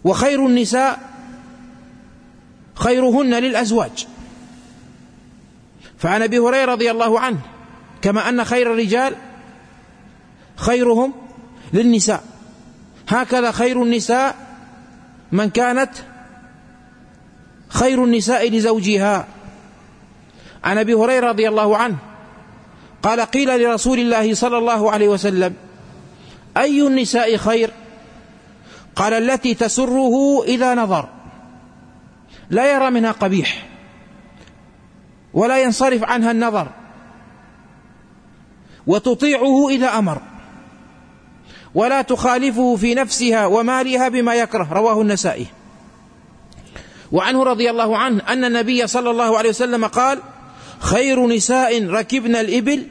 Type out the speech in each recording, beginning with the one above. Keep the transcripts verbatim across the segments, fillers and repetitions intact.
وخير النساء خيرهن للأزواج. فعن أبي هريرة رضي الله عنه كما أن خير الرجال خيرهم للنساء، هكذا خير النساء من كانت خير النساء لزوجها. عن أبي هريرة رضي الله عنه قال قيل لرسول الله صلى الله عليه وسلم أي النساء خير؟ قال التي تسره إذا نظر، لا يرى منها قبيح ولا ينصرف عنها النظر، وتطيعه إذا أمر، ولا تخالفه في نفسها ومالها بما يكره. رواه النسائي. وعنه رضي الله عنه أن النبي صلى الله عليه وسلم قال خير نساء ركبن الإبل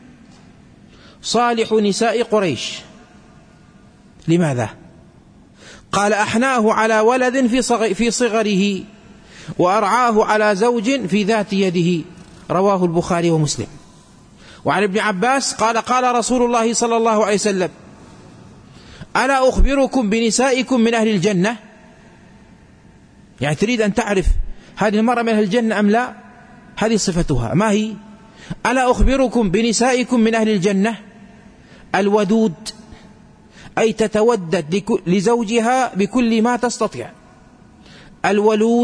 صالح نساء قريش. لماذا؟ قال أحناه على ولد في صغره وأرعاه على زوج في ذات يده. رواه البخاري ومسلم. وعن ابن عباس قال قال رسول الله صلى الله عليه وسلم ألا أخبركم بنسائكم من أهل الجنة؟ يعني تريد أن تعرف هذه المرأة من أهل الجنة أم لا؟ هذه صفتها، ما هي؟ ألا أخبركم بنسائكم من أهل الجنة؟ الودود، أي تتودد لزوجها بكل ما تستطيع. الولود،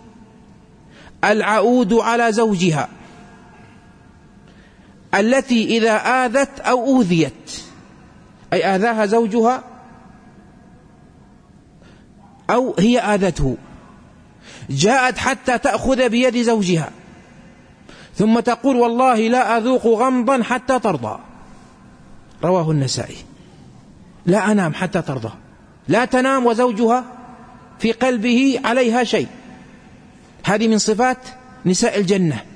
العؤود على زوجها، التي إذا آذت أو أوذيت، أي آذاها زوجها أو هي آذته، جاءت حتى تأخذ بيد زوجها ثم تقول والله لا أذوق غمضا حتى ترضى. رواه النسائي. لا أنام حتى ترضى، لا تنام وزوجها في قلبه عليها شيء. هذه من صفات نساء الجنة.